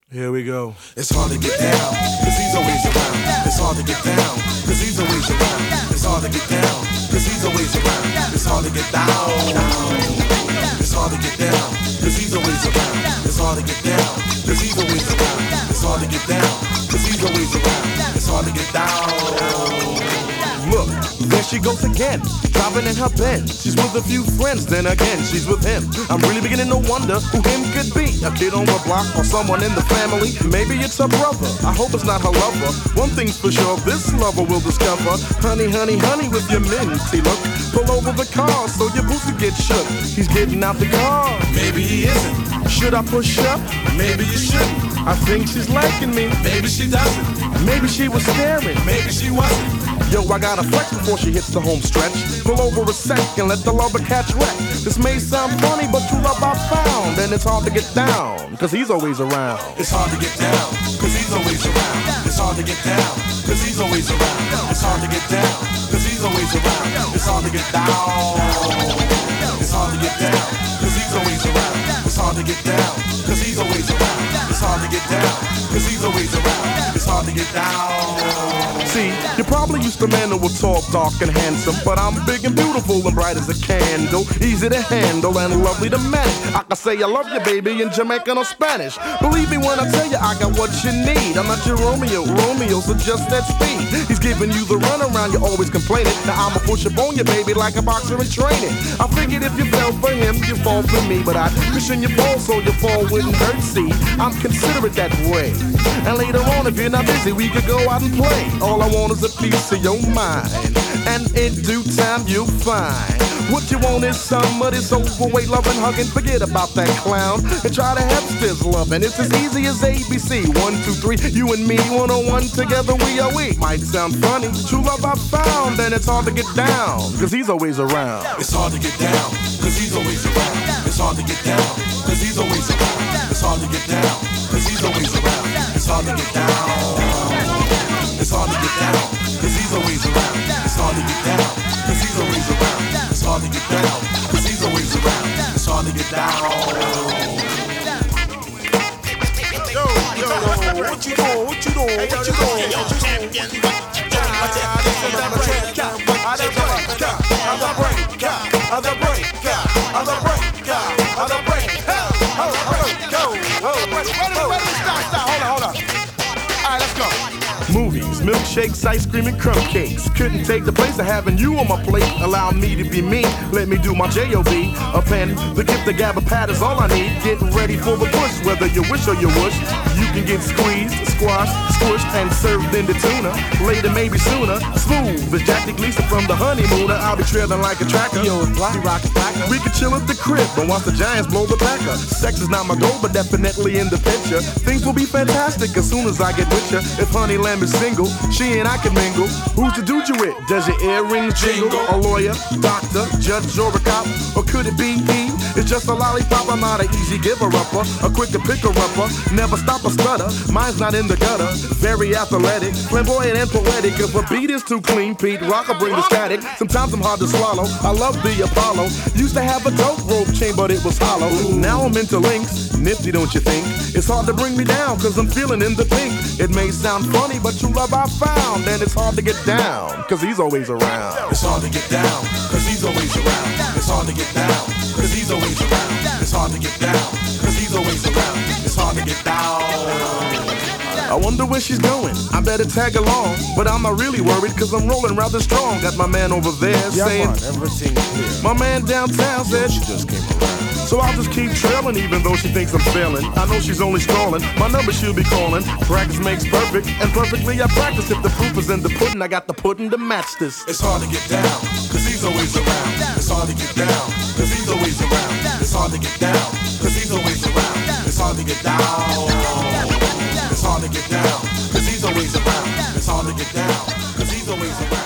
Here we go. It's hard to get down, cause he's always around. It's hard to get down, cause he's always around. It's hard to get down, cause he's always around. It's hard to get down. It's hard to get down, cause he's always around. It's hard to get down, cause he's always around. It's hard to get down, cause he's always around. It's hard to get down. Look, there she goes again, driving in her Benz. She's with a few friends, then again she's with him. I'm really beginning to wonder who him could be. A kid on the block or someone in the family. Maybe it's her brother, I hope it's not her lover. One thing's for sure, this lover will discover. Honey, honey, honey with your minty look. Pull over the car so your boots will get shook. He's getting out the car. Maybe he isn't. Should I push up? Maybe you shouldn't. I think she's liking me. Maybe she doesn't. Maybe she was staring. Maybe she wasn't. Yo, I gotta flex before she hits the home stretch. Pull over a sec and let the lover catch wreck. This may sound funny, but true love I found. And it's hard to get down, cause he's always around. It's hard to get down, cause he's always around. It's hard to get down, cause he's always around. It's hard to get down, cause he's always around. It's hard to get down. It's hard to get down, cause he's always around. It's hard to get down, cause he's always around. It's hard to get down, cause he's always around. It's hard to get down. See, you're probably used to men who were tall, dark, and handsome, but I'm big and beautiful and bright as a candle, easy to handle and lovely to manage. I can say I love you, baby, in Jamaican or Spanish. Believe me when I tell you I got what you need. I'm not your Romeo, so just that speed. He's giving you the runaround, you're always complaining. Now I'ma push up on you, baby, like a boxer in training. I figured if you fell for him, you fall for me, but I cushion your fall so your fall wouldn't hurt. See, I'm considerate that way. And later on, if you're not busy, we could go out and play. All I want is a piece of your mind, and in due time you'll find what you want is somebody so overweight, loving, hugging. Forget about that clown and try to have this loving. It's as easy as ABC. 1, 2, 3, you and me, 1-on-1 together we are we. Might sound funny, true love I found, and it's hard to get down, cause he's always around. It's hard to get down, cause he's always around. It's hard to get down, cause he's always around. It's hard to get down, cause he's always around. It's hard to get down. It's hard to get down, cause he's always around. It's hard to get down, cause he's always around. It's hard to get down, cause he's always around. It's hard to get down. Yo, what you doing? What you doing? What you doing? Hold on. Alright, let's go. Movies, milkshakes, ice cream, and crumb cakes. Couldn't take the place of having you on my plate. Allow me to be me, let me do my J.O.B. A pen, the gift, the gab, a pad is all I need. Getting ready for the push, whether you wish or you wish. You can get squeezed, squashed, squished, and served in the tuna. Later, maybe sooner. Smooth as Jackie Gleason from the Honeymooner. I'll be trailing like a tracker. Yo, it's Blocky Rocket Packer. We can chill at the crib, but watch the Giants blow the Packer. Sex is not my goal, but definitely in the picture. Things will be fantastic as soon as I get with you. If Honey Lamb is single, she and I can mingle. Who's the dude you with? Does your earrings jingle? A lawyer, doctor, judge, or a cop? Or could it be he? It's just a lollipop. I'm not an easy giver-upper, a quick to picker-upper. Never stop or stutter. Mine's not in the gutter. Very athletic, flamboyant and poetic. If a beat is too clean, Pete Rock will bring the static. Sometimes I'm hard to swallow. I love the Apollo. Used to have a dope rope chain, but it was hollow. Now I'm into links. Nifty, don't you think? It's hard to bring me down, cause I'm feeling in the pink. It may sound funny, but true love I found, and it's hard to get down, cause he's always around. It's hard to get down, cause he's always around. It's hard to get down, cause he's always around. It's hard to get down, cause he's always around. It's hard to get down. I wonder where she's going, I better tag along. But I'm not really worried, cause I'm rolling rather strong. Got my man over there saying, everything clear. my man downtown said, She just came around. so I'll just keep trailing even though she thinks I'm failing. I know she's only stalling, my number she'll be calling. Practice makes perfect, and perfectly I practice. If the proof is in the pudding, I got the pudding to match this. It's hard to get down, cause he's always around. It's hard to get down, cause he's always around. It's hard to get down, cause he's always around. It's hard to get down. It's hard to get down, cause he's always around. It's hard to get down, cause he's always around.